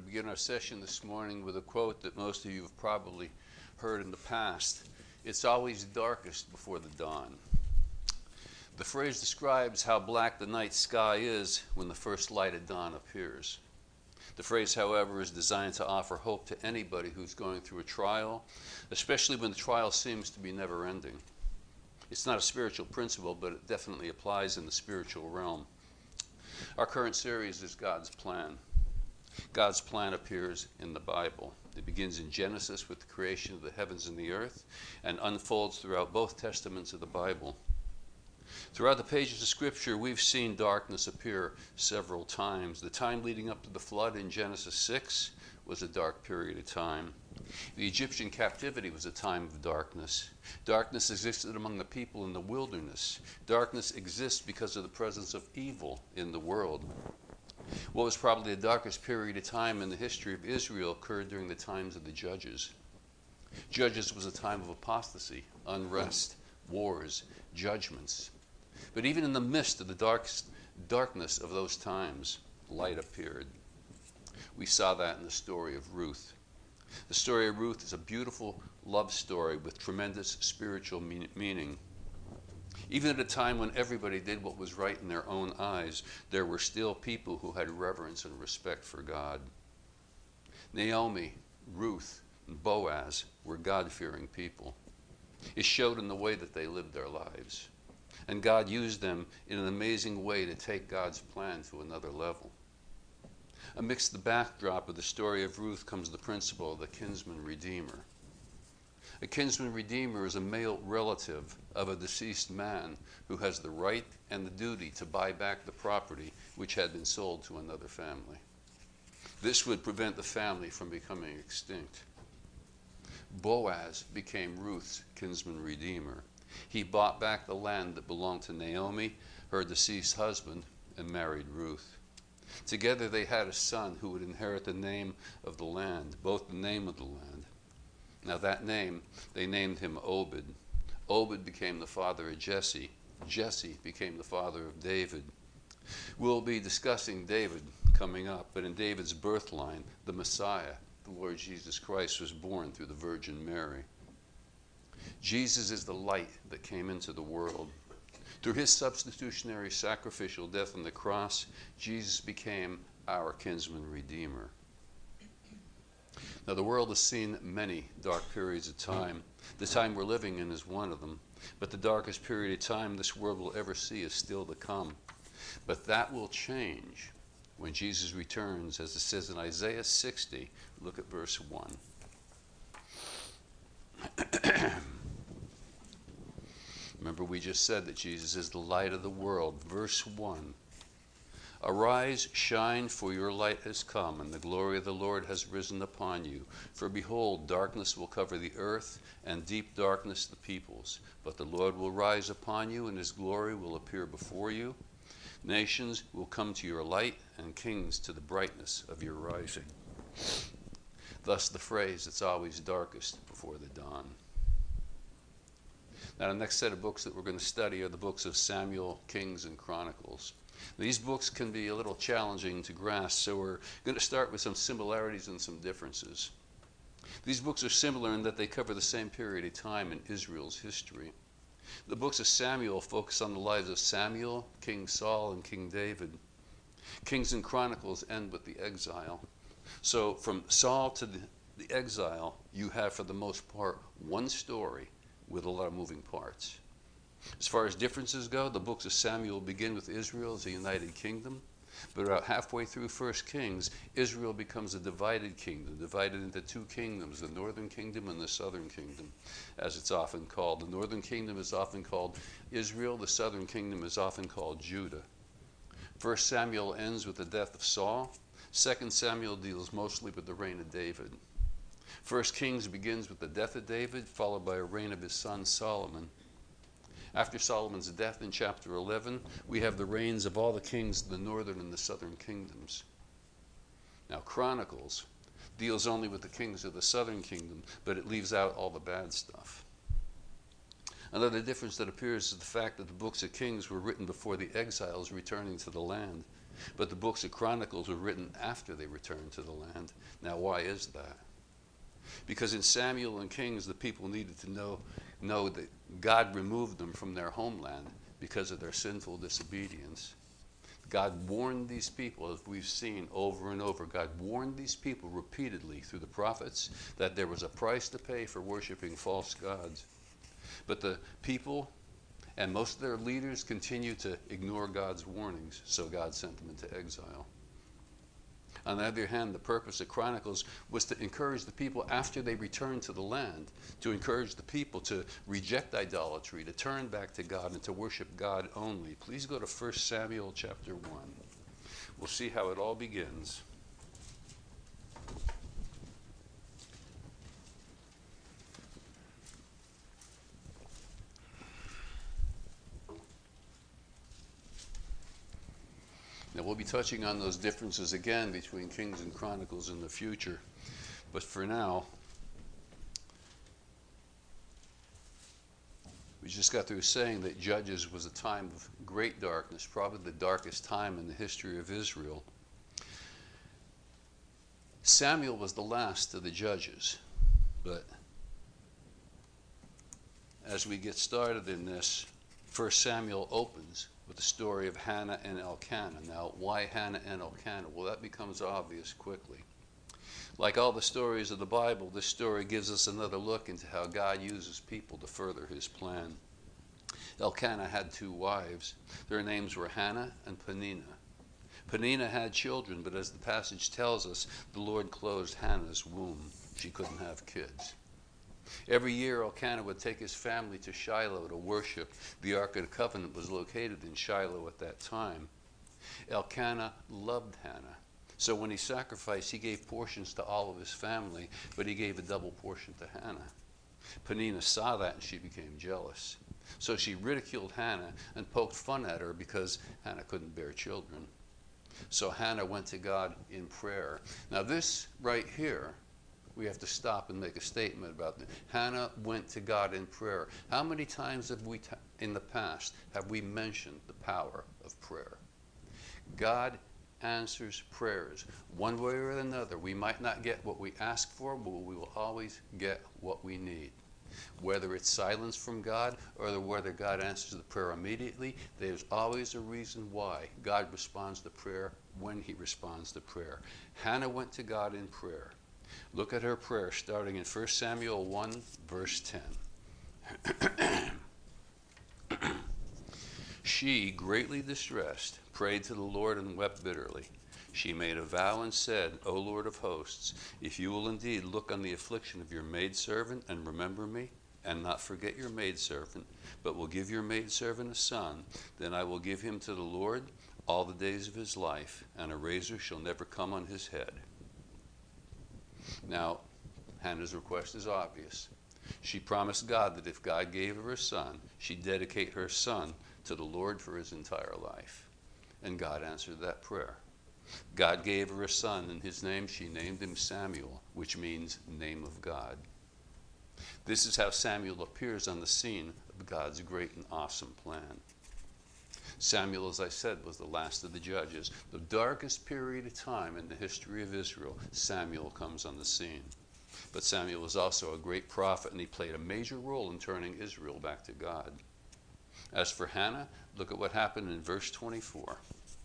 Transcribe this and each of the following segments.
begin our session this morning with a quote that most of you have probably heard in the past. It's always darkest before the dawn. The phrase describes how black the night sky is when the first light of dawn appears. The phrase, however, is designed to offer hope to anybody who's going through a trial, especially when the trial seems to be never ending. It's not a spiritual principle, but it definitely applies in the spiritual realm. Our current series is God's plan. God's plan appears in the Bible. It begins in Genesis with the creation of the heavens and the earth and unfolds throughout both testaments of the Bible. Throughout the pages of Scripture, we've seen darkness appear several times. The time leading up to the flood in Genesis 6 was a dark period of time. The Egyptian captivity was a time of darkness. Darkness existed among the people in the wilderness. Darkness exists because of the presence of evil in the world. What was probably the darkest period of time in the history of Israel occurred during the times of the Judges. Judges was a time of apostasy, unrest, wars, judgments. But even in the midst of the darkness of those times, light appeared. We saw that in the story of Ruth. The story of Ruth is a beautiful love story with tremendous spiritual meaning. Even at a time when everybody did what was right in their own eyes, there were still people who had reverence and respect for God. Naomi, Ruth, and Boaz were God-fearing people. It showed in the way that they lived their lives. And God used them in an amazing way to take God's plan to another level. Amidst the backdrop of the story of Ruth comes the principle of the kinsman redeemer. A kinsman redeemer is a male relative of a deceased man who has the right and the duty to buy back the property which had been sold to another family. This would prevent the family from becoming extinct. Boaz became Ruth's kinsman redeemer. He bought back the land that belonged to Naomi, her deceased husband, and married Ruth. Together they had a son who would inherit the name of the land, both the name of the land. Now that name, they named him Obed. Obed became the father of Jesse. Jesse became the father of David. We'll be discussing David coming up, but in David's birth line, the Messiah, the Lord Jesus Christ, was born through the Virgin Mary. Jesus is the light that came into the world. Through his substitutionary sacrificial death on the cross, Jesus became our kinsman redeemer. Now, the world has seen many dark periods of time. The time we're living in is one of them. But the darkest period of time this world will ever see is still to come. But that will change when Jesus returns, as it says in Isaiah 60. Look at verse 1. Remember, we just said that Jesus is the light of the world. Verse 1. Arise, shine, for your light has come, and the glory of the Lord has risen upon you. For behold, darkness will cover the earth, and deep darkness the peoples. But the Lord will rise upon you, and his glory will appear before you. Nations will come to your light, and kings to the brightness of your rising. Thus the phrase, it's always darkest before the dawn. Now, the next set of books that we're going to study are the books of Samuel, Kings, and Chronicles. These books can be a little challenging to grasp, so we're going to start with some similarities and some differences. These books are similar in that they cover the same period of time in Israel's history. The books of Samuel focus on the lives of Samuel, King Saul, and King David. Kings and Chronicles end with the exile. So from Saul to the exile, you have, for the most part, one story with a lot of moving parts. As far as differences go, the books of Samuel begin with Israel as a united kingdom, but about halfway through 1 Kings, Israel becomes a divided kingdom, divided into two kingdoms, the northern kingdom and the southern kingdom, as it's often called. The northern kingdom is often called Israel, the southern kingdom is often called Judah. 1 Samuel ends with the death of Saul. 2 Samuel deals mostly with the reign of David. 1 Kings begins with the death of David, followed by a reign of his son Solomon. After Solomon's death in chapter 11, we have the reigns of all the kings of the northern and the southern kingdoms. Now, Chronicles deals only with the kings of the southern kingdom, but it leaves out all the bad stuff. Another difference that appears is the fact that the books of Kings were written before the exiles returning to the land. But the books of Chronicles were written after they returned to the land. Now, why is that? Because in Samuel and Kings, the people needed to know that God removed them from their homeland because of their sinful disobedience. God warned these people, as we've seen over and over. God warned these people repeatedly through the prophets that there was a price to pay for worshiping false gods. But the people and most of their leaders continued to ignore God's warnings, so God sent them into exile. On the other hand, the purpose of Chronicles was to encourage the people after they returned to the land, to encourage the people to reject idolatry, to turn back to God, and to worship God only. Please go to 1 Samuel chapter 1. We'll see how it all begins. Now, we'll be touching on those differences again between Kings and Chronicles in the future. But for now, we just got through saying that Judges was a time of great darkness, probably the darkest time in the history of Israel. Samuel was the last of the judges. But as we get started in this, 1 Samuel opens with the story of Hannah and Elkanah. Now, why Hannah and Elkanah? Well, that becomes obvious quickly. Like all the stories of the Bible, this story gives us another look into how God uses people to further his plan. Elkanah had 2 wives. Their names were Hannah and Peninnah. Peninnah had children, but as the passage tells us, the Lord closed Hannah's womb. She couldn't have kids. Every year, Elkanah would take his family to Shiloh to worship. The Ark of the Covenant was located in Shiloh at that time. Elkanah loved Hannah. So when he sacrificed, he gave portions to all of his family, but he gave a double portion to Hannah. Peninnah saw that and she became jealous. So she ridiculed Hannah and poked fun at her because Hannah couldn't bear children. So Hannah went to God in prayer. Now this right here, we have to stop and make a statement about that. Hannah went to God in prayer. How many times have we, in the past, have we mentioned the power of prayer? God answers prayers. One way or another, we might not get what we ask for, but we will always get what we need. Whether it's silence from God or whether God answers the prayer immediately, there's always a reason why God responds to prayer when he responds to prayer. Hannah went to God in prayer. Look at her prayer starting in 1 Samuel 1, verse 10. She, greatly distressed, prayed to the Lord and wept bitterly. She made a vow and said, O Lord of hosts, if you will indeed look on the affliction of your maidservant and remember me, and not forget your maidservant, but will give your maidservant a son, then I will give him to the Lord all the days of his life, and a razor shall never come on his head. Now, Hannah's request is obvious. She promised God that if God gave her a son, she'd dedicate her son to the Lord for his entire life. And God answered that prayer. God gave her a son, and his name, she named him Samuel, which means name of God. This is how Samuel appears on the scene of God's great and awesome plan. Samuel, as I said, was the last of the judges. The darkest period of time in the history of Israel, Samuel comes on the scene. But Samuel was also a great prophet, and he played a major role in turning Israel back to God. As for Hannah, look at what happened in verse 24.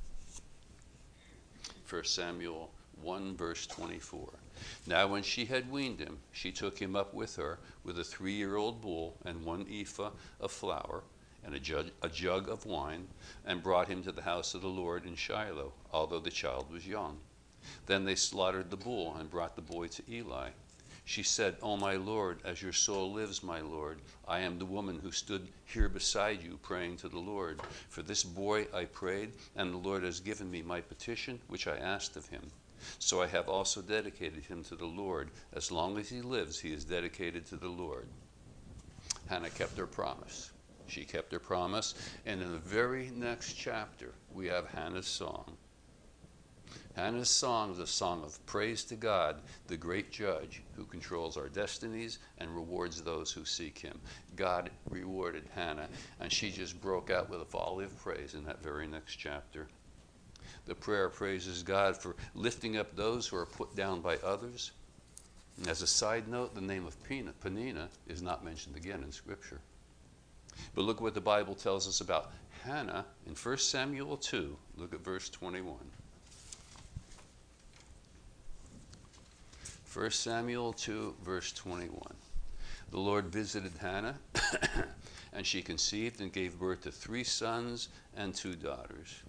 1 Samuel 1, verse 24. Now when she had weaned him, she took him up with her with a 3-year-old bull and 1 ephah of flour, and a jug of wine, and brought him to the house of the Lord in Shiloh, although the child was young. Then they slaughtered the bull and brought the boy to Eli. She said, O my Lord, as your soul lives, my Lord, I am the woman who stood here beside you praying to the Lord. For this boy I prayed, and the Lord has given me my petition, which I asked of him. So I have also dedicated him to the Lord. As long as he lives, he is dedicated to the Lord. Hannah kept her promise. She kept her promise, and in the very next chapter, we have Hannah's song. Hannah's song is a song of praise to God, the great judge who controls our destinies and rewards those who seek him. God rewarded Hannah, and she just broke out with a volley of praise in that very next chapter. The prayer praises God for lifting up those who are put down by others. And as a side note, the name of Peninnah is not mentioned again in Scripture. But look what the Bible tells us about Hannah in 1 Samuel 2. Look at verse 21. 1 Samuel 2, verse 21. The Lord visited Hannah, and she conceived and gave birth to 3 sons and 2 daughters.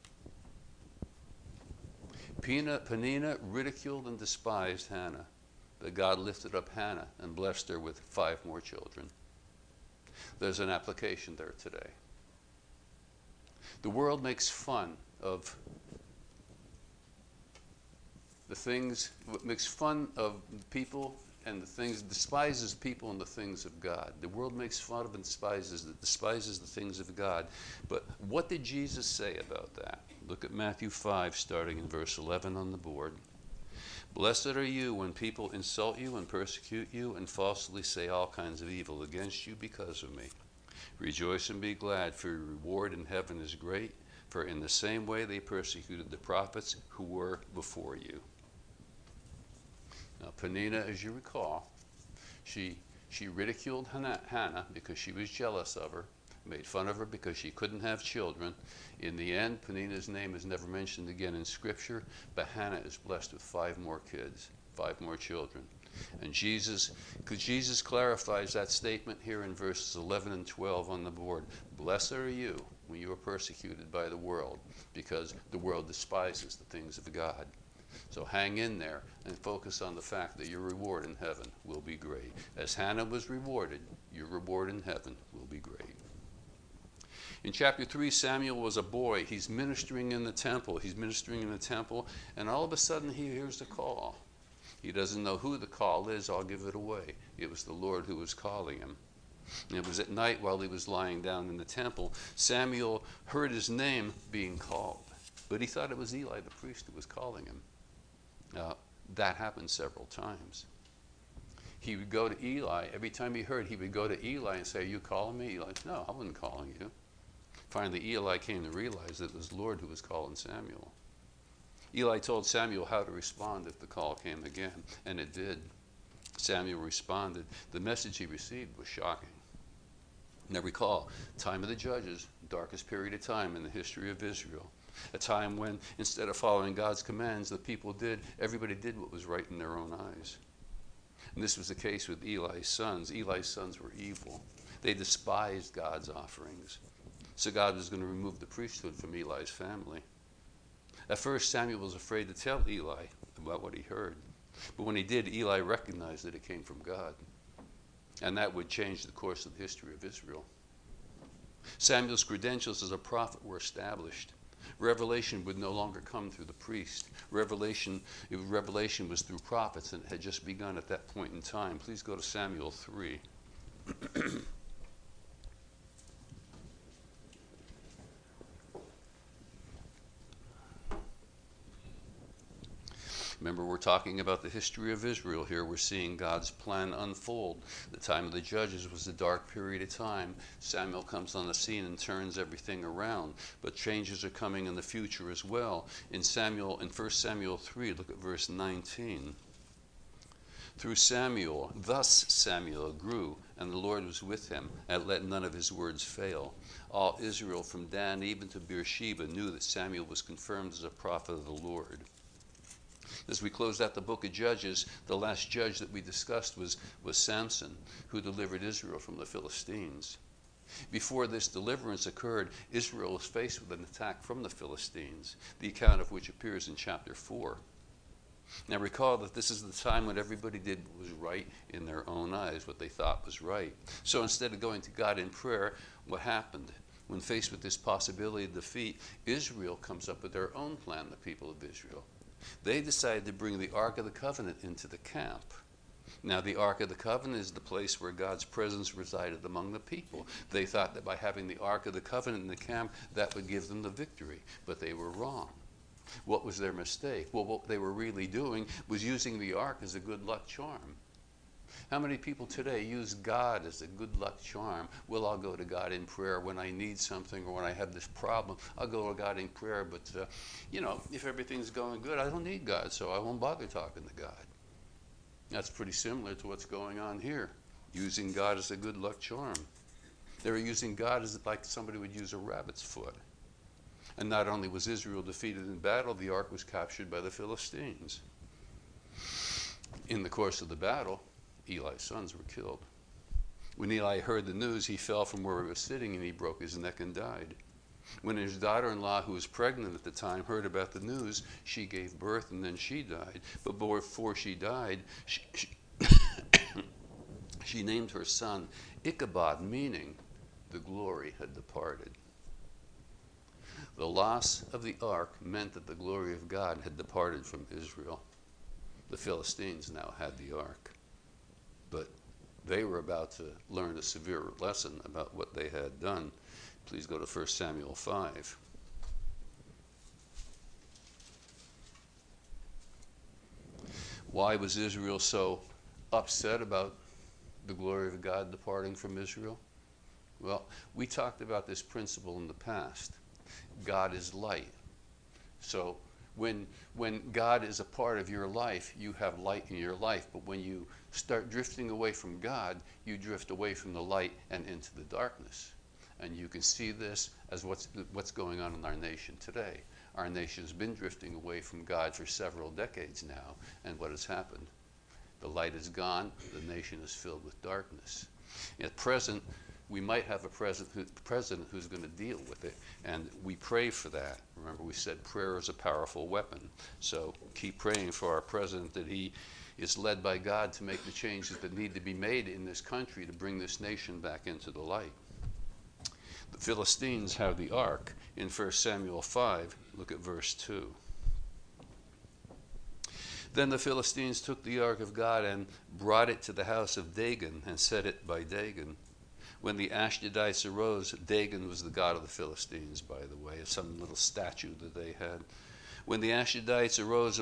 Peninnah ridiculed and despised Hannah, but God lifted up Hannah and blessed her with 5 more children. There's an application there today. The world makes fun of the things, makes fun of people and the things, despises people and the things of God. The world makes fun of and despises the things of God. But what did Jesus say about that? Look at Matthew 5, starting in verse 11 on the board. Blessed are you when people insult you and persecute you and falsely say all kinds of evil against you because of me. Rejoice and be glad, for your reward in heaven is great, for in the same way they persecuted the prophets who were before you. Now, Peninnah, as you recall, she ridiculed Hannah because she was jealous of her, made fun of her because she couldn't have children. In the end, Peninnah's name is never mentioned again in Scripture, but Hannah is blessed with 5 more kids, 5 more children. And Jesus clarifies that statement here in verses 11 and 12 on the board. Blessed are you when you are persecuted by the world, because the world despises the things of God. So hang in there and focus on the fact that your reward in heaven will be great. As Hannah was rewarded, your reward in heaven will be great. In chapter 3, Samuel was a boy. He's ministering in the temple. And all of a sudden he hears a call. He doesn't know who the call is. I'll give it away. It was the Lord who was calling him. And it was at night while he was lying down in the temple. Samuel heard his name being called, but he thought it was Eli, the priest, who was calling him. That happened several times. He would go to Eli. Every time he heard, he would go to Eli and say, "Are you calling me?" Eli said, "No, I wasn't calling you." Finally, Eli came to realize that it was the Lord who was calling Samuel. Eli told Samuel how to respond if the call came again, and it did. Samuel responded. The message he received was shocking. Now recall, time of the Judges, darkest period of time in the history of Israel. A time when, instead of following God's commands, everybody did what was right in their own eyes. And this was the case with Eli's sons. Eli's sons were evil. They despised God's offerings. So God was going to remove the priesthood from Eli's family. At first, Samuel was afraid to tell Eli about what he heard. But when he did, Eli recognized that it came from God. And that would change the course of the history of Israel. Samuel's credentials as a prophet were established. Revelation would no longer come through the priest. Revelation was through prophets, and it had just begun at that point in time. Please go to Samuel 3. Remember, we're talking about the history of Israel here. We're seeing God's plan unfold. The time of the Judges was a dark period of time. Samuel comes on the scene and turns everything around. But changes are coming in the future as well. In 1 Samuel 3, look at verse 19. Thus Samuel grew, and the Lord was with him, and let none of his words fail. All Israel from Dan even to Beersheba knew that Samuel was confirmed as a prophet of the Lord. As we close out the book of Judges, the last judge that we discussed was Samson, who delivered Israel from the Philistines. Before this deliverance occurred, Israel was faced with an attack from the Philistines, the account of which appears in chapter 4. Now recall that this is the time when everybody did what was right in their own eyes, what they thought was right. So instead of going to God in prayer, what happened? When faced with this possibility of defeat, Israel comes up with their own plan, the people of Israel. They decided to bring the Ark of the Covenant into the camp. Now, the Ark of the Covenant is the place where God's presence resided among the people. They thought that by having the Ark of the Covenant in the camp, that would give them the victory. But they were wrong. What was their mistake? Well, what they were really doing was using the Ark as a good luck charm. How many people today use God as a good luck charm? Well, I'll go to God in prayer when I need something or when I have this problem. I'll go to God in prayer, but if everything's going good, I don't need God, so I won't bother talking to God. That's pretty similar to what's going on here, using God as a good luck charm. They're using God as like somebody would use a rabbit's foot. And not only was Israel defeated in battle, the ark was captured by the Philistines. In the course of the battle, Eli's sons were killed. When Eli heard the news, he fell from where he was sitting and he broke his neck and died. When his daughter-in-law, who was pregnant at the time, heard about the news, she gave birth and then she died. But before she died, she named her son Ichabod, meaning the glory had departed. The loss of the ark meant that the glory of God had departed from Israel. The Philistines now had the ark, but they were about to learn a severe lesson about what they had done. Please go to 1 Samuel 5. Why was Israel so upset about the glory of God departing from Israel? Well, we talked about this principle in the past. God is light. So when God is a part of your life, you have light in your life. But when you start drifting away from God, you drift away from the light and into the darkness. And you can see this as what's going on in our nation today. Our nation's been drifting away from God for several decades now. And what has happened? The light is gone. The nation is filled with darkness. At present, we might have a president who's going to deal with it, and we pray for that. Remember, we said prayer is a powerful weapon. So keep praying for our president that he is led by God to make the changes that need to be made in this country to bring this nation back into the light. The Philistines have the ark. In 1 Samuel 5, look at verse 2. Then the Philistines took the ark of God and brought it to the house of Dagon and set it by Dagon. When the Ashdodites arose, Dagon was the god of the Philistines, by the way, some little statue that they had. When the Ashdodites arose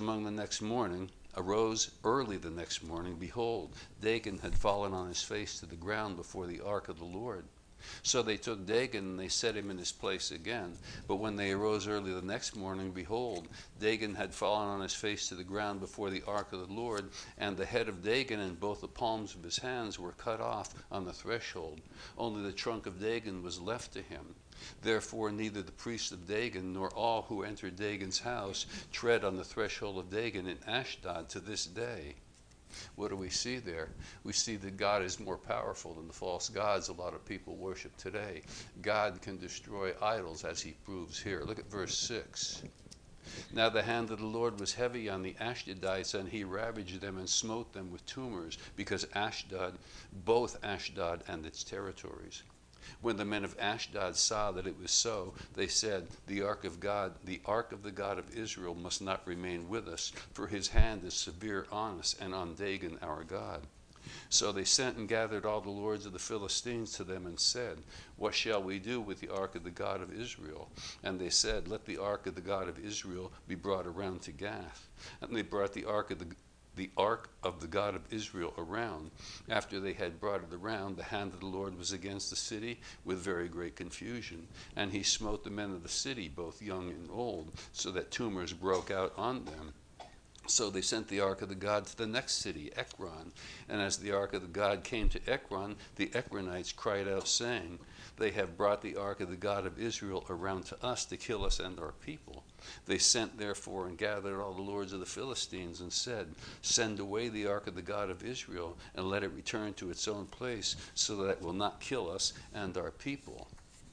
early the next morning, behold, Dagon had fallen on his face to the ground before the ark of the Lord. So they took Dagon and they set him in his place again. But when they arose early the next morning, behold, Dagon had fallen on his face to the ground before the ark of the Lord, and the head of Dagon and both the palms of his hands were cut off on the threshold. Only the trunk of Dagon was left to him. Therefore neither the priests of Dagon nor all who entered Dagon's house tread on the threshold of Dagon in Ashdod to this day. What do we see there? We see that God is more powerful than the false gods a lot of people worship today. God can destroy idols, as he proves here. Look at verse 6. Now the hand of the Lord was heavy on the Ashdodites, and he ravaged them and smote them with tumors, because both Ashdod and its territories. When the men of Ashdod saw that it was so, they said, the ark of the God of Israel must not remain with us, for his hand is severe on us and on Dagon our God. So they sent and gathered all the lords of the Philistines to them and said, what shall we do with the ark of the God of Israel? And they said, let the ark of the God of Israel be brought around to Gath. And they brought the ark of the God of Israel around. After they had brought it around, the hand of the Lord was against the city with very great confusion. And he smote the men of the city, both young and old, so that tumors broke out on them. So they sent the ark of the God to the next city, Ekron. And as the ark of the God came to Ekron, the Ekronites cried out, saying, they have brought the ark of the God of Israel around to us to kill us and our people. They sent therefore and gathered all the lords of the Philistines and said, send away the ark of the God of Israel and let it return to its own place, so that it will not kill us and our people.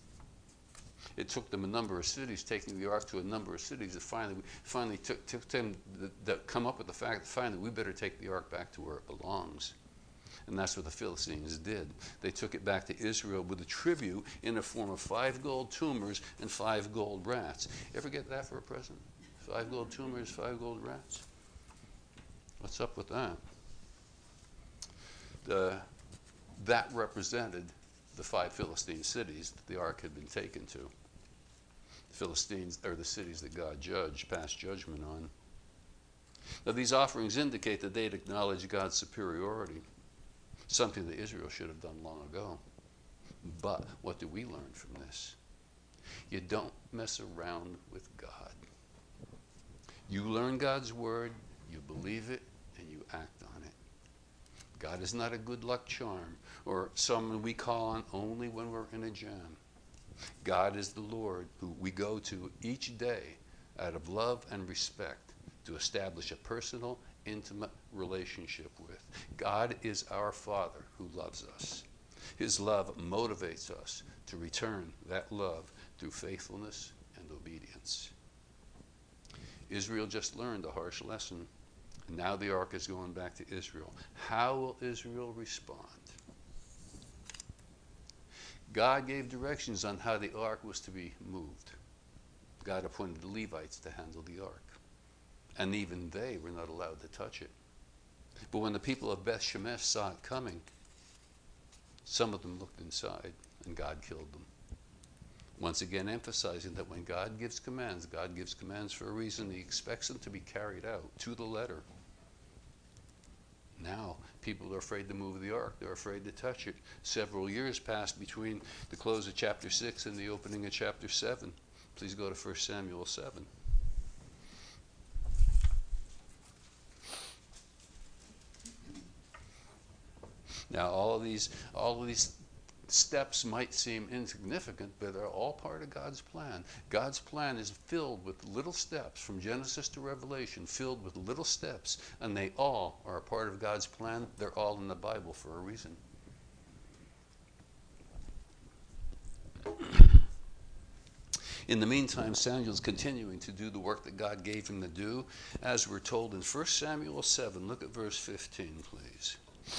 It took them a number of cities, taking the ark to a number of cities. It finally took them to come up with the fact that finally we better take the ark back to where it belongs. And that's what the Philistines did. They took it back to Israel with a tribute in the form of 5 gold tumors and 5 gold rats. Ever get that for a present? 5 gold tumors, 5 gold rats? What's up with that? That represented the 5 Philistine cities that the ark had been taken to. The Philistines are the cities that God passed judgment on. Now these offerings indicate that they'd acknowledged God's superiority. something that Israel should have done long ago. But what do we learn from this? You don't mess around with God. You learn God's word, you believe it, and you act on it. God is not a good luck charm or someone we call on only when we're in a jam. God is the Lord who we go to each day out of love and respect to establish a personal, intimate relationship with. God is our Father who loves us. His love motivates us to return that love through faithfulness and obedience. Israel just learned a harsh lesson, and now the ark is going back to Israel. How will Israel respond? God gave directions on how the ark was to be moved. God appointed the Levites to handle the ark, and even they were not allowed to touch it. But when the people of Beth Shemesh saw it coming, some of them looked inside, and God killed them. Once again emphasizing that when God gives commands for a reason. He expects them to be carried out to the letter. Now, people are afraid to move the ark. They're afraid to touch it. Several years passed between the close of chapter 6 and the opening of chapter 7. Please go to 1 Samuel 7. Now, all of these steps might seem insignificant, but they're all part of God's plan. God's plan is filled with little steps from Genesis to Revelation, filled with little steps, and they all are a part of God's plan. They're all in the Bible for a reason. In the meantime, Samuel's continuing to do the work that God gave him to do, as we're told in 1 Samuel 7. Look at verse 15, please.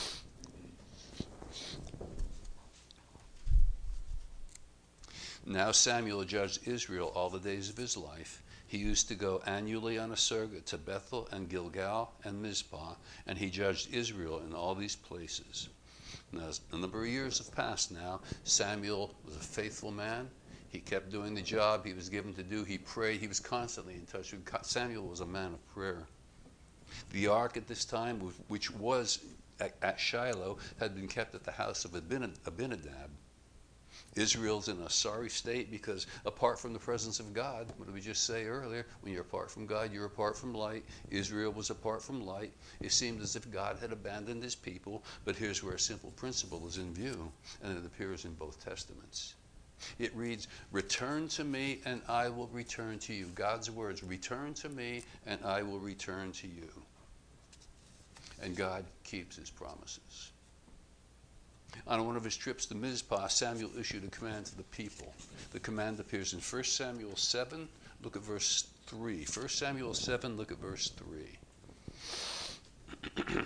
Now Samuel judged Israel all the days of his life. He used to go annually on a circuit to Bethel and Gilgal and Mizpah, and he judged Israel in all these places. Now, a number of years have passed now. Samuel was a faithful man. He kept doing the job he was given to do. He prayed. He was constantly in touch with God. Samuel was a man of prayer. The ark at this time, which was at Shiloh, had been kept at the house of Abinadab. Israel's in a sorry state because apart from the presence of God, what did we just say earlier? When you're apart from God, you're apart from light. Israel was apart from light. It seemed as if God had abandoned his people, but here's where a simple principle is in view, and it appears in both testaments. It reads, "Return to me and I will return to you." God's words, return to me and I will return to you. And God keeps his promises. On one of his trips to Mizpah, Samuel issued a command to the people. The command appears in 1 Samuel 7. Look at verse 3. 1 Samuel 7, look at verse 3.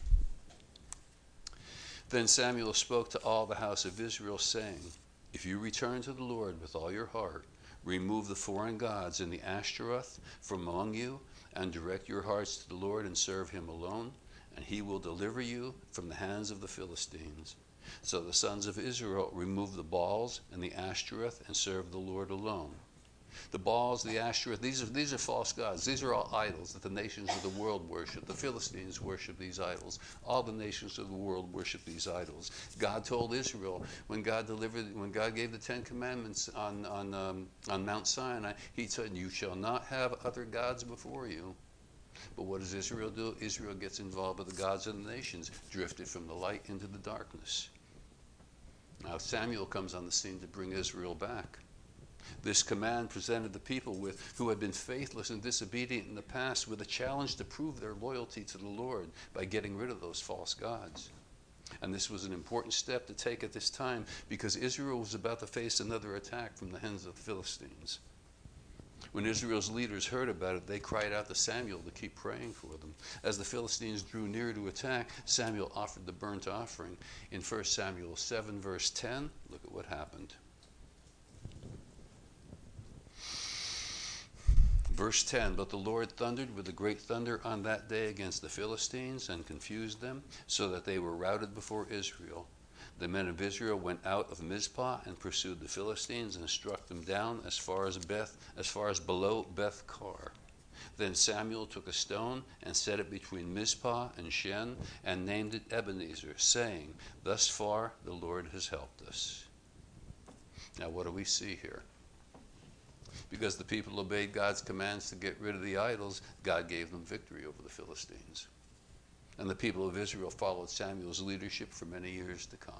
Then Samuel spoke to all the house of Israel, saying, "If you return to the Lord with all your heart, remove the foreign gods and the Ashtaroth from among you, and direct your hearts to the Lord and serve him alone, and he will deliver you from the hands of the Philistines." So the sons of Israel removed the Baals and the Ashtaroth and served the Lord alone. The Baals, the Ashtaroth, these are false gods. These are all idols that the nations of the world worship. The Philistines worship these idols. All the nations of the world worship these idols. God told Israel when God gave the Ten Commandments on Mount Sinai, he said, "You shall not have other gods before you." But what does Israel do? Israel gets involved with the gods of the nations, drifted from the light into the darkness. Now Samuel comes on the scene to bring Israel back. This command presented the people who had been faithless and disobedient in the past with a challenge to prove their loyalty to the Lord by getting rid of those false gods. And this was an important step to take at this time because Israel was about to face another attack from the hands of the Philistines. When Israel's leaders heard about it, they cried out to Samuel to keep praying for them. As the Philistines drew near to attack, Samuel offered the burnt offering. In 1 Samuel 7, verse 10, look at what happened. Verse 10, "But the Lord thundered with a great thunder on that day against the Philistines and confused them, so that they were routed before Israel. The men of Israel went out of Mizpah and pursued the Philistines and struck them down as far as below Beth Kar. Then Samuel took a stone and set it between Mizpah and Shen and named it Ebenezer, saying, "Thus far the Lord has helped us." Now what do we see here? Because the people obeyed God's commands to get rid of the idols, God gave them victory over the Philistines. And the people of Israel followed Samuel's leadership for many years to come.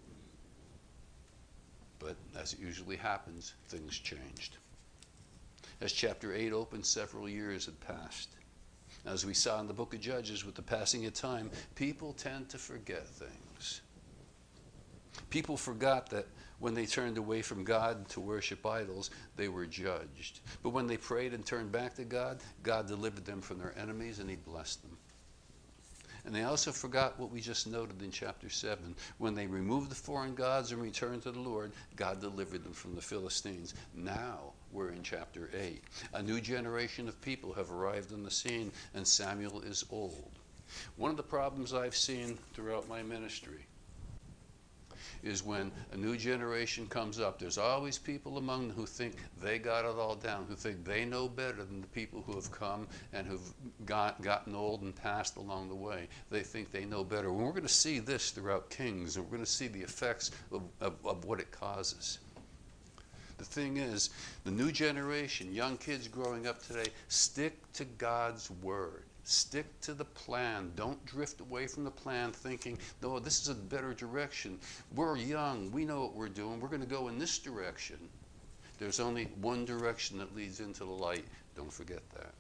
But as it usually happens, things changed. As chapter 8 opened, several years had passed. As we saw in the book of Judges, with the passing of time, people tend to forget things. People forgot that when they turned away from God to worship idols, they were judged. But when they prayed and turned back to God, God delivered them from their enemies and he blessed them. And they also forgot what we just noted in chapter 7. When they removed the foreign gods and returned to the Lord, God delivered them from the Philistines. Now we're in chapter 8. A new generation of people have arrived on the scene, and Samuel is old. One of the problems I've seen throughout my ministry is when a new generation comes up, there's always people among them who think they got it all down, who think they know better than the people who have come and who've gotten old and passed along the way. They think they know better. And we're going to see this throughout Kings, and we're going to see the effects of what it causes. The thing is, the new generation, young kids growing up today, stick to God's word. Stick to the plan. Don't drift away from the plan thinking, no, this is a better direction. We're young. We know what we're doing. We're going to go in this direction. There's only one direction that leads into the light. Don't forget that.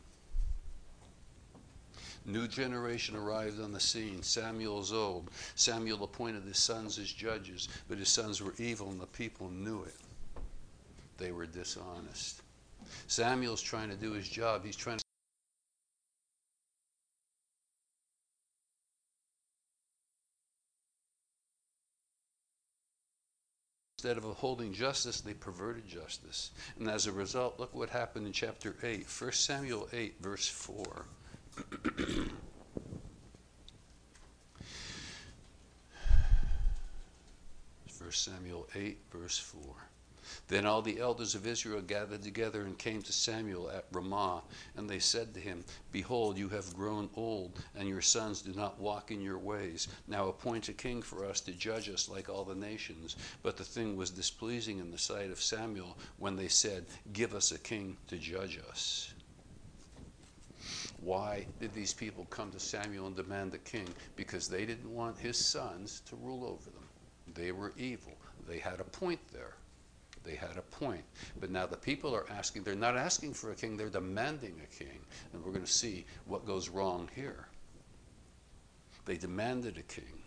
New generation arrived on the scene. Samuel's old. Samuel appointed his sons as judges, but his sons were evil and the people knew it. They were dishonest. Samuel's trying to do his job. He's trying to instead of holding justice, they perverted justice. And as a result, look what happened in chapter 8. 1 Samuel 8, verse 4. 1 Samuel 8, verse 4. Then all the elders of Israel gathered together and came to Samuel at Ramah, and they said to him, "Behold, you have grown old, and your sons do not walk in your ways. Now appoint a king for us to judge us like all the nations." But the thing was displeasing in the sight of Samuel when they said, "Give us a king to judge us." Why did these people come to Samuel and demand a king? Because they didn't want his sons to rule over them. They were evil. They had a point there. They had a point. But now the people are asking, they're not asking for a king, they're demanding a king. And we're going to see what goes wrong here. They demanded a king.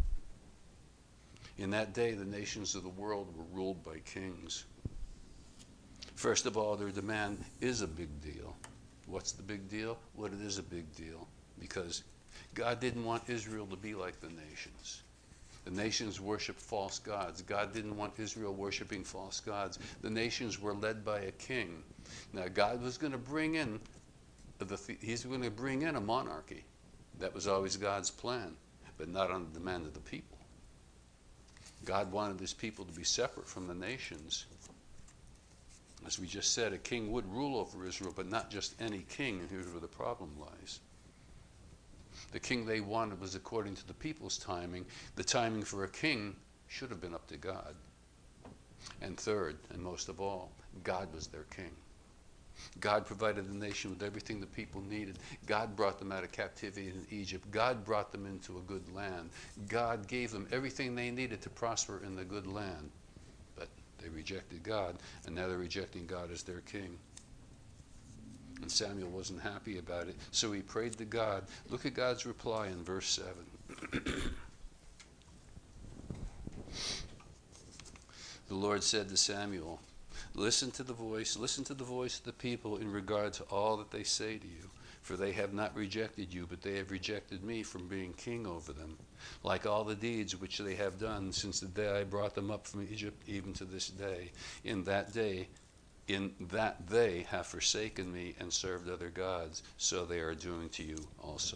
In that day, the nations of the world were ruled by kings. First of all, their demand is a big deal. What's the big deal? Well, it is a big deal because God didn't want Israel to be like the nations. The nations worshiped false gods. God didn't want Israel worshiping false gods. The nations were led by a king. Now, God was going to bring in he's going to bring in a monarchy. That was always God's plan, but not on the demand of the people. God wanted his people to be separate from the nations. As we just said, a king would rule over Israel, but not just any king, and here's where the problem lies. The king they wanted was according to the people's timing. The timing for a king should have been up to God. And third, and most of all, God was their king. God provided the nation with everything the people needed. God brought them out of captivity in Egypt. God brought them into a good land. God gave them everything they needed to prosper in the good land. But they rejected God, and now they're rejecting God as their king. And Samuel wasn't happy about it, so he prayed to God. Look at God's reply in verse 7. The Lord said to Samuel, listen to the voice of the people in regard to all that they say to you. For they have not rejected you, but they have rejected me from being king over them, like all the deeds which they have done since the day I brought them up from Egypt, even to this day. In that they have forsaken me and served other gods, so they are doing to you also.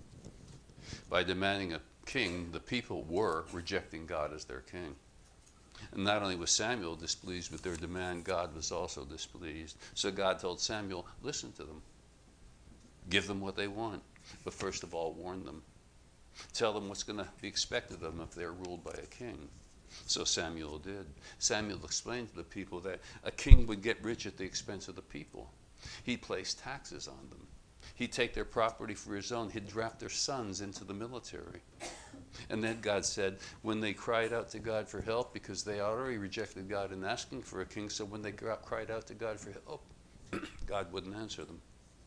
By demanding a king, the people were rejecting God as their king. And not only was Samuel displeased with their demand, God was also displeased. So God told Samuel, listen to them. Give them what they want. But first of all, warn them. Tell them what's going to be expected of them if they're ruled by a king. So Samuel did. Samuel explained to the people that a king would get rich at the expense of the people. He'd place taxes on them. He'd take their property for his own. He'd draft their sons into the military. And then God said, when they cried out to God for help, because they already rejected God in asking for a king, so when they cried out to God for help, God wouldn't answer them.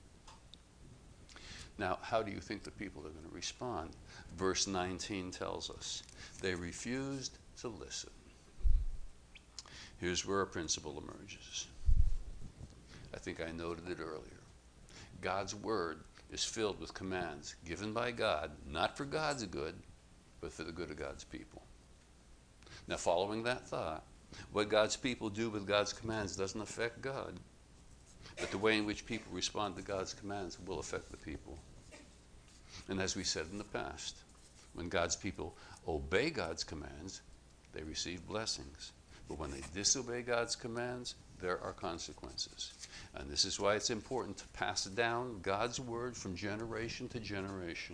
Now, how do you think the people are going to respond? Verse 19 tells us, they refused to listen. Here's where a principle emerges. I think I noted it earlier. God's word is filled with commands given by God, not for God's good, but for the good of God's people. Now, following that thought, what God's people do with God's commands doesn't affect God, but the way in which people respond to God's commands will affect the people. And as we said in the past, when God's people obey God's commands, they receive blessings. But when they disobey God's commands, there are consequences. And this is why it's important to pass down God's word from generation to generation.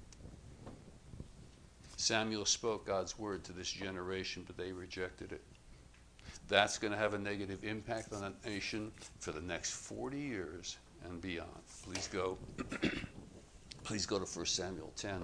Samuel spoke God's word to this generation, but they rejected it. That's going to have a negative impact on that nation for the next 40 years and beyond. Please go. Please go to 1 Samuel 10.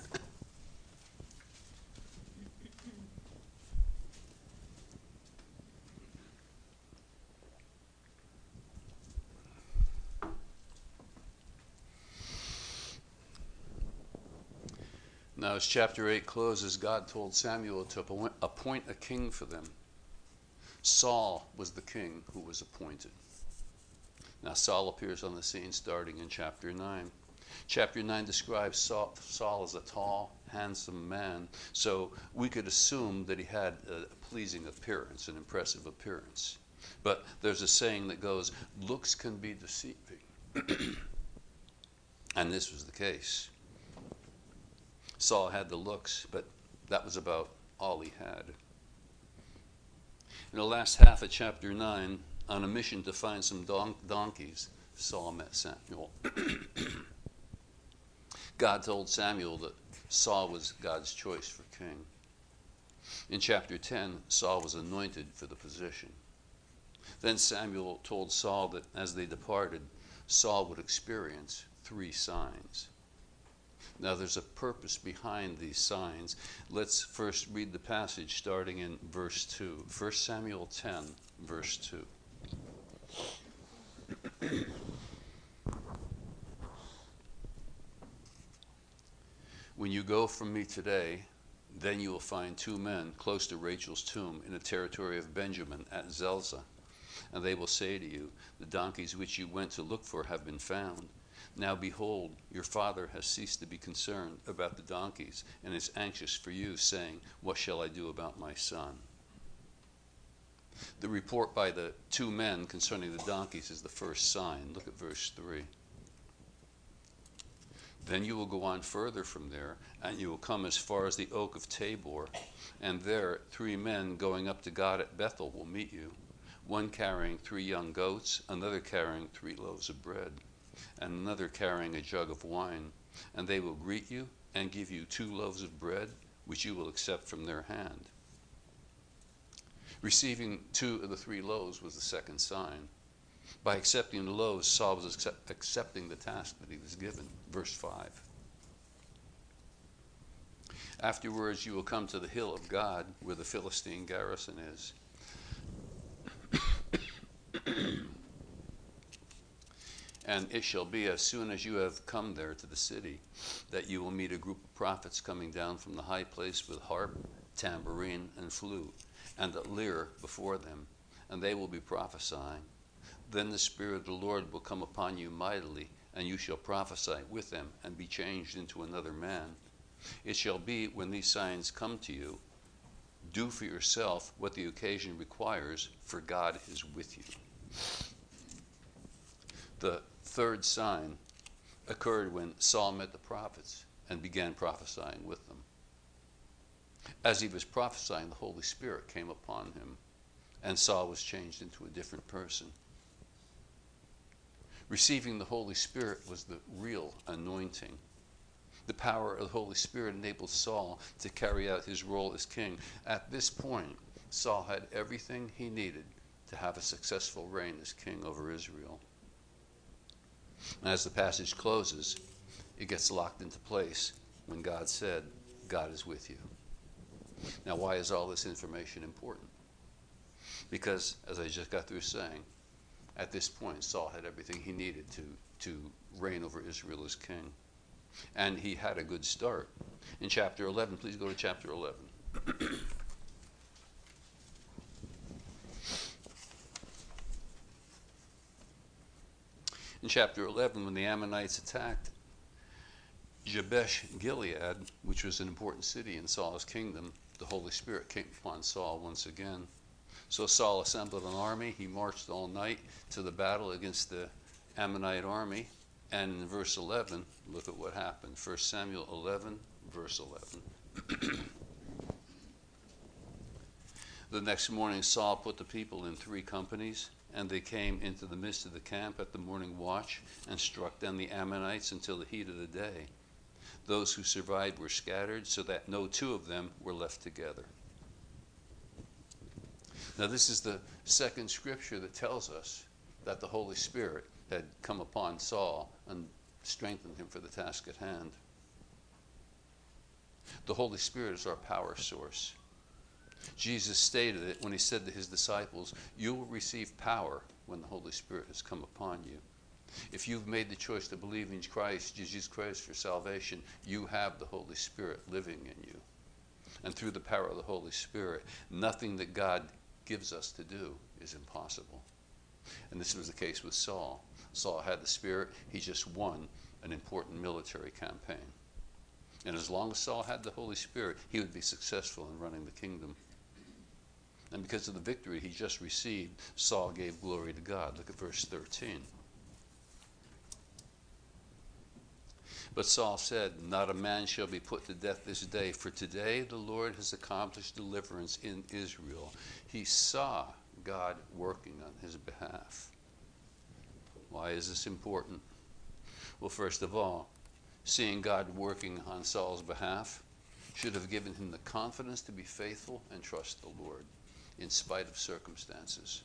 Now, as chapter 8 closes, God told Samuel to appoint a king for them. Saul was the king who was appointed. Now, Saul appears on the scene starting in chapter 9. Chapter 9 describes Saul as a tall, handsome man, so we could assume that he had a pleasing appearance, an impressive appearance. But there's a saying that goes, looks can be deceiving. And this was the case. Saul had the looks, but that was about all he had. In the last half of chapter 9, on a mission to find some donkeys, Saul met Samuel. God told Samuel that Saul was God's choice for king. In chapter 10, Saul was anointed for the position. Then Samuel told Saul that as they departed, Saul would experience 3 signs. Now, there's a purpose behind these signs. Let's first read the passage starting in verse 2. 1 Samuel 10, verse 2. When you go from me today, then you will find 2 men close to Rachel's tomb in the territory of Benjamin at Zelzah. And they will say to you, the donkeys which you went to look for have been found. Now behold, your father has ceased to be concerned about the donkeys and is anxious for you, saying, what shall I do about my son? The report by the 2 men concerning the donkeys is the first sign. Look at verse 3. Then you will go on further from there, and you will come as far as the oak of Tabor, and there 3 men going up to God at Bethel will meet you, one carrying 3 young goats, another carrying 3 loaves of bread, and another carrying a jug of wine. And they will greet you and give you 2 loaves of bread, which you will accept from their hand. Receiving 2 of the 3 loaves was the second sign. By accepting the loaves, Saul was accepting the task that he was given. Verse 5. Afterwards you will come to the hill of God, where the Philistine garrison is. And it shall be, as soon as you have come there to the city, that you will meet a group of prophets coming down from the high place with harp, tambourine, and flute, and a lyre before them, and they will be prophesying. Then the Spirit of the Lord will come upon you mightily, and you shall prophesy with them, and be changed into another man. It shall be, when these signs come to you, do for yourself what the occasion requires, for God is with you. The third sign occurred when Saul met the prophets and began prophesying with them. As he was prophesying, the Holy Spirit came upon him, and Saul was changed into a different person. Receiving the Holy Spirit was the real anointing. The power of the Holy Spirit enabled Saul to carry out his role as king. At this point, Saul had everything he needed to have a successful reign as king over Israel. And as the passage closes, it gets locked into place when God said, God is with you. Now, why is all this information important? Because, as I just got through saying, at this point, Saul had everything he needed to reign over Israel as king. And he had a good start. In chapter 11, please go to chapter 11. In chapter 11, when the Ammonites attacked Jabesh Gilead, which was an important city in Saul's kingdom, the Holy Spirit came upon Saul once again. So Saul assembled an army. He marched all night to the battle against the Ammonite army. And in verse 11, look at what happened. 1 Samuel 11, verse 11. The next morning, Saul put the people in 3 companies, and they came into the midst of the camp at the morning watch and struck down the Ammonites until the heat of the day. Those who survived were scattered, so that no 2 of them were left together. Now, this is the second scripture that tells us that the Holy Spirit had come upon Saul and strengthened him for the task at hand. The Holy Spirit is our power source. Jesus stated it when he said to his disciples, you will receive power when the Holy Spirit has come upon you. If you've made the choice to believe in Christ, Jesus Christ, for salvation, you have the Holy Spirit living in you. And through the power of the Holy Spirit, nothing that God gives us to do is impossible. And this was the case with Saul. Saul had the Spirit. He just won an important military campaign. And as long as Saul had the Holy Spirit, he would be successful in running the kingdom. And because of the victory he just received, Saul gave glory to God. Look at verse 13. But Saul said, not a man shall be put to death this day, for today the Lord has accomplished deliverance in Israel. He saw God working on his behalf. Why is this important? Well, first of all, seeing God working on Saul's behalf should have given him the confidence to be faithful and trust the Lord in spite of circumstances.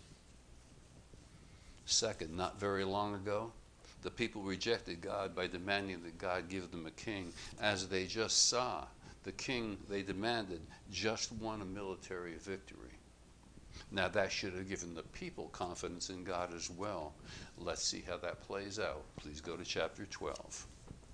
Second, not very long ago, the people rejected God by demanding that God give them a king, as they just saw the king they demanded just won a military victory. Now that should have given the people confidence in God as well. Let's see how that plays out. Please go to chapter 12.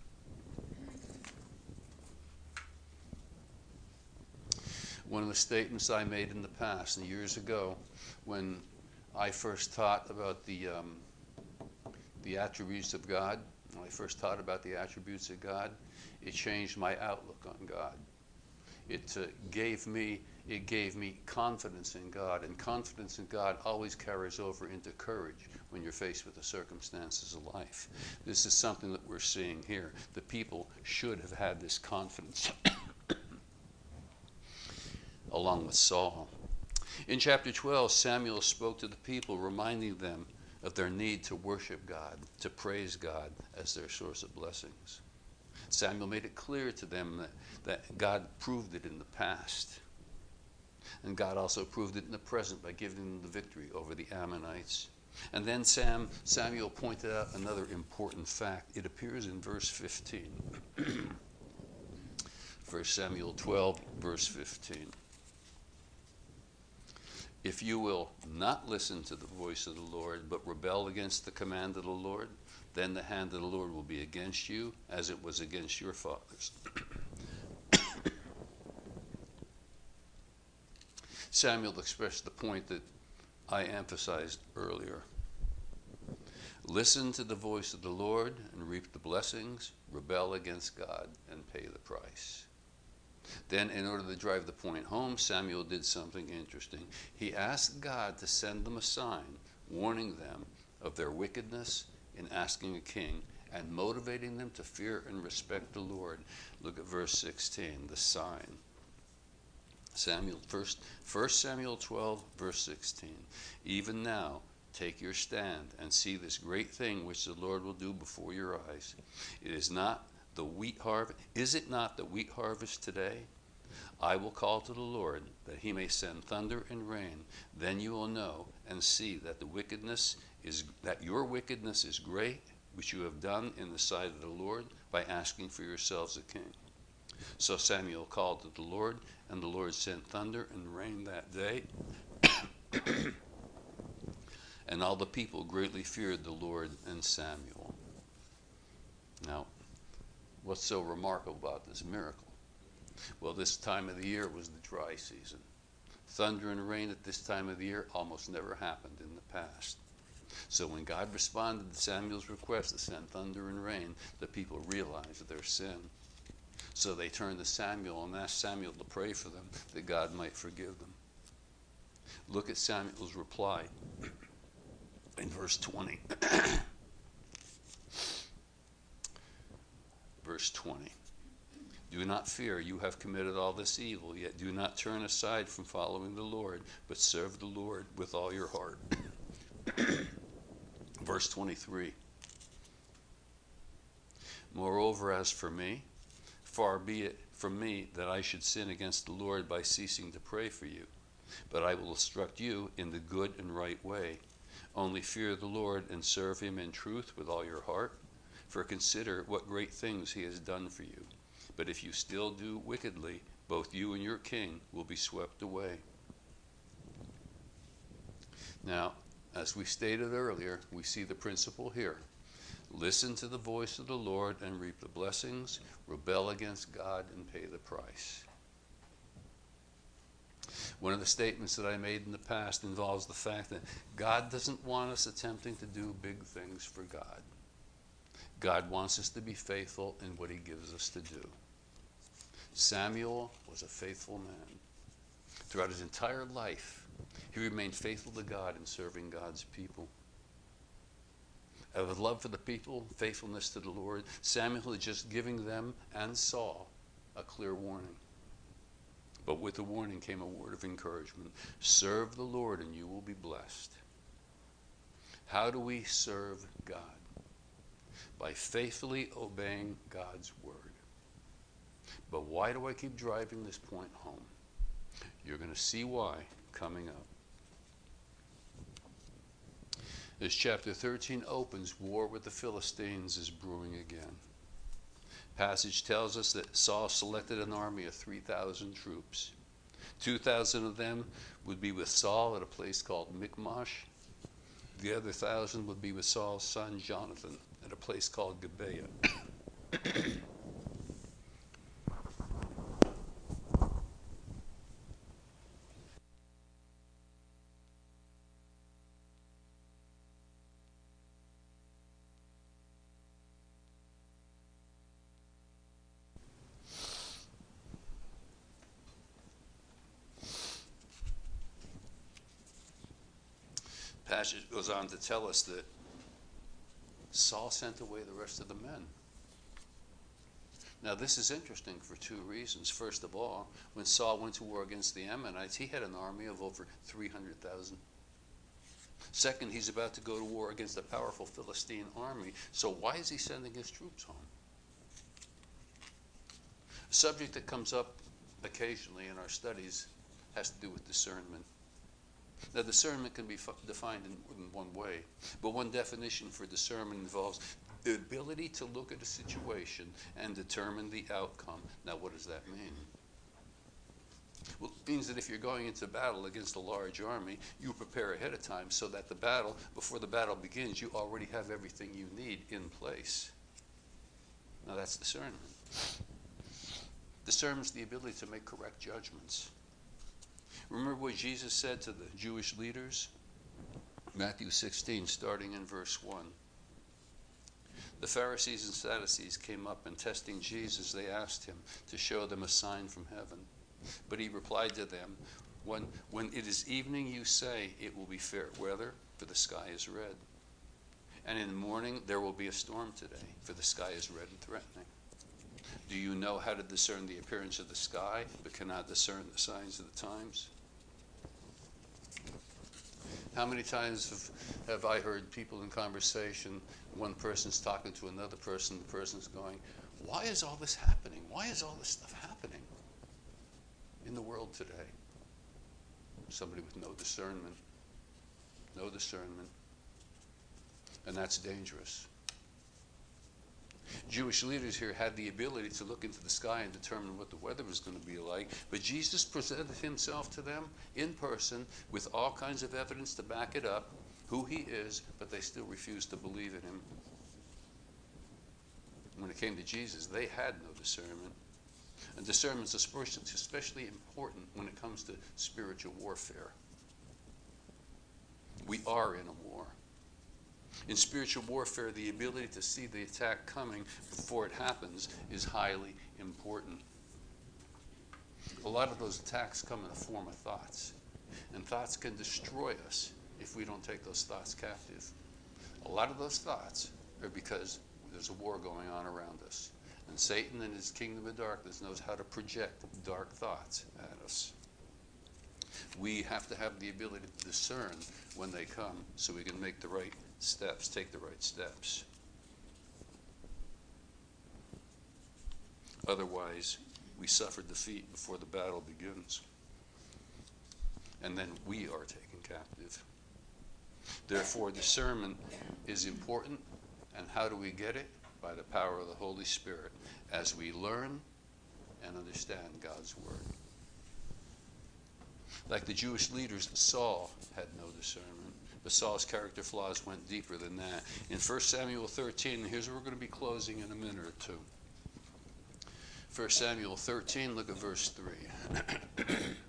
One of the statements I made in the past, and years ago, when I first taught about the attributes of God, when I first taught about the attributes of God, it changed my outlook on God. It gave me confidence in God, and confidence in God always carries over into courage when you're faced with the circumstances of life. This is something that we're seeing here. The people should have had this confidence along with Saul. In chapter 12, Samuel spoke to the people, reminding them of their need to worship God, to praise God as their source of blessings. Samuel made it clear to them that God proved it in the past. And God also proved it in the present by giving them the victory over the Ammonites. And then Samuel pointed out another important fact. It appears in verse 15. 1 Samuel 12, verse 15. If you will not listen to the voice of the Lord, but rebel against the command of the Lord, then the hand of the Lord will be against you, as it was against your fathers. Samuel expressed the point that I emphasized earlier. Listen to the voice of the Lord and reap the blessings. Rebel against God and pay the price. Then, in order to drive the point home, Samuel did something interesting. He asked God to send them a sign, warning them of their wickedness in asking a king and motivating them to fear and respect the Lord. Look at verse 16, the sign. First Samuel 12, verse 16. Even now, take your stand and see this great thing which the Lord will do before your eyes. Is it not the wheat harvest today? I will call to the Lord that he may send thunder and rain. Then you will know and see that your wickedness is great, which you have done in the sight of the Lord by asking for yourselves a king. So Samuel called to the Lord, and the Lord sent thunder and rain that day. And all the people greatly feared the Lord and Samuel. Now, what's so remarkable about this miracle? Well, this time of the year was the dry season. Thunder and rain at this time of the year almost never happened in the past. So when God responded to Samuel's request to send thunder and rain, the people realized their sin. So they turned to Samuel and asked Samuel to pray for them, that God might forgive them. Look at Samuel's reply in verse 20. Verse 20. Do not fear, you have committed all this evil, yet do not turn aside from following the Lord, but serve the Lord with all your heart. Verse 23. Moreover, as for me, far be it from me that I should sin against the Lord by ceasing to pray for you, but I will instruct you in the good and right way. Only fear the Lord and serve him in truth with all your heart, for consider what great things he has done for you. But if you still do wickedly, both you and your king will be swept away. Now, as we stated earlier, we see the principle here. Listen to the voice of the Lord and reap the blessings. Rebel against God and pay the price. One of the statements that I made in the past involves the fact that God doesn't want us attempting to do big things for God. God wants us to be faithful in what he gives us to do. Samuel was a faithful man. Throughout his entire life, he remained faithful to God in serving God's people. Out of love for the people, faithfulness to the Lord, Samuel is just giving them and Saul a clear warning. But with the warning came a word of encouragement. Serve the Lord and you will be blessed. How do we serve God? By faithfully obeying God's word. But why do I keep driving this point home? You're going to see why coming up. As chapter 13 opens, war with the Philistines is brewing again. Passage tells us that Saul selected an army of 3,000 troops. 2,000 of them would be with Saul at a place called Michmash. The other 1,000 would be with Saul's son Jonathan at a place called Gibeah. Passage goes on to tell us that Saul sent away the rest of the men. Now this is interesting for two reasons. First of all, when Saul went to war against the Ammonites, he had an army of over 300,000. Second, he's about to go to war against a powerful Philistine army. So why is he sending his troops home? A subject that comes up occasionally in our studies has to do with discernment. Now, discernment can be defined in more than one way, but one definition for discernment involves the ability to look at a situation and determine the outcome. Now, what does that mean? Well, it means that if you're going into battle against a large army, you prepare ahead of time so that before the battle begins, you already have everything you need in place. Now, that's discernment. Discernment is the ability to make correct judgments. Remember what Jesus said to the Jewish leaders? Matthew 16, starting in verse 1. The Pharisees and Sadducees came up, and testing Jesus, they asked him to show them a sign from heaven. But he replied to them, when it is evening, you say it will be fair weather, for the sky is red. And in the morning there will be a storm today, for the sky is red and threatening. Do you know how to discern the appearance of the sky, but cannot discern the signs of the times? How many times have I heard people in conversation, one person's talking to another person, the person's going, why is all this happening? Why is all this stuff happening in the world today? Somebody with no discernment. No discernment. And that's dangerous. Jewish leaders here had the ability to look into the sky and determine what the weather was going to be like, but Jesus presented himself to them in person with all kinds of evidence to back it up, who he is, but they still refused to believe in him. When it came to Jesus, they had no discernment. And discernment is especially important when it comes to spiritual warfare. We are in a war. In spiritual warfare, the ability to see the attack coming before it happens is highly important. A lot of those attacks come in the form of thoughts. And thoughts can destroy us if we don't take those thoughts captive. A lot of those thoughts are because there's a war going on around us. And Satan and his kingdom of darkness knows how to project dark thoughts at us. We have to have the ability to discern when they come so we can make the right steps, take the right steps. Otherwise, we suffer defeat before the battle begins. And then we are taken captive. Therefore, discernment is important. And how do we get it? By the power of the Holy Spirit as we learn and understand God's Word. Like the Jewish leaders, Saul had no discernment. But Saul's character flaws went deeper than that. In 1 Samuel 13, here's where we're going to be closing in a minute or two. 1 Samuel 13, look at verse 3.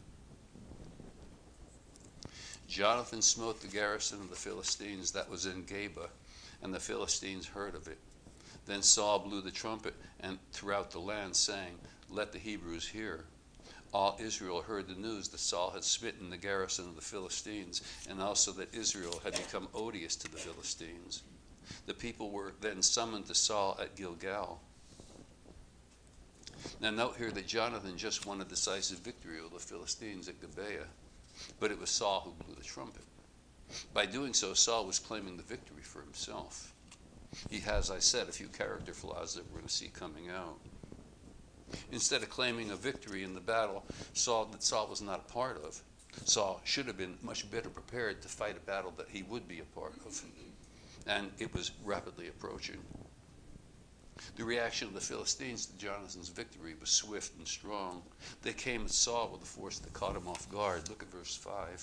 Jonathan smote the garrison of the Philistines that was in Geba, and the Philistines heard of it. Then Saul blew the trumpet and throughout the land, saying, let the Hebrews hear. All Israel heard the news that Saul had smitten the garrison of the Philistines, and also that Israel had become odious to the Philistines. The people were then summoned to Saul at Gilgal. Now note here that Jonathan just won a decisive victory over the Philistines at Gibeah, but it was Saul who blew the trumpet. By doing so, Saul was claiming the victory for himself. He has, I said, a few character flaws that we're going to see coming out. Instead of claiming a victory in the battle that Saul was not a part of, Saul should have been much better prepared to fight a battle that he would be a part of. And it was rapidly approaching. The reaction of the Philistines to Jonathan's victory was swift and strong. They came at Saul with a force that caught him off guard. Look at verse 5.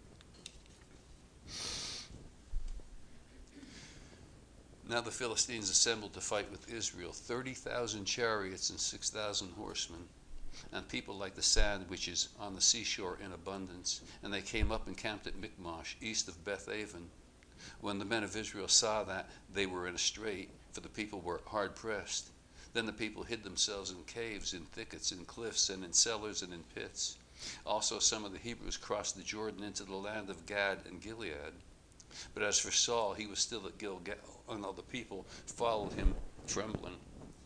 Now the Philistines assembled to fight with Israel, 30,000 chariots and 6,000 horsemen, and people like the sand which is on the seashore in abundance. And they came up and camped at Michmash, east of Beth-aven. When the men of Israel saw that, they were in a strait, for the people were hard pressed. Then the people hid themselves in caves, in thickets, in cliffs, and in cellars, and in pits. Also some of the Hebrews crossed the Jordan into the land of Gad and Gilead. But as for Saul, he was still at Gilgal, and all the people followed him trembling.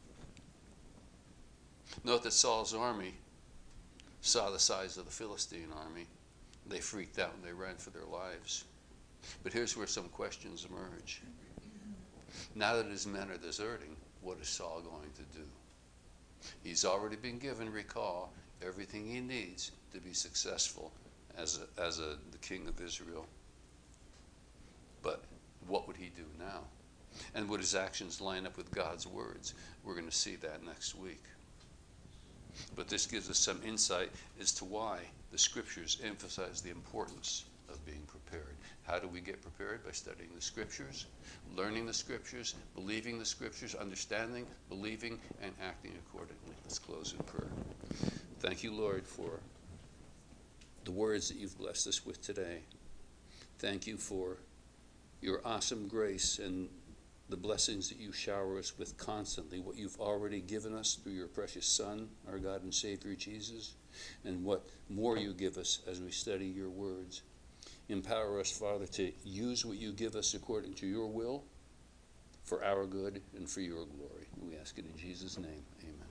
Note that Saul's army saw the size of the Philistine army. They freaked out and they ran for their lives. But here's where some questions emerge. Now that his men are deserting, what is Saul going to do? He's already been given, recall, everything he needs to be successful as the king of Israel. But what would he do now? And would his actions line up with God's words? We're going to see that next week. But this gives us some insight as to why the scriptures emphasize the importance of being prepared. How do we get prepared? By studying the scriptures, learning the scriptures, believing the scriptures, understanding, believing, and acting accordingly. Let's close in prayer. Thank you, Lord, for the words that you've blessed us with today. Thank you for your awesome grace and the blessings that you shower us with constantly, what you've already given us through your precious Son, our God and Savior Jesus, and what more you give us as we study your words. Empower us, Father, to use what you give us according to your will, for our good and for your glory. We ask it in Jesus' name. Amen.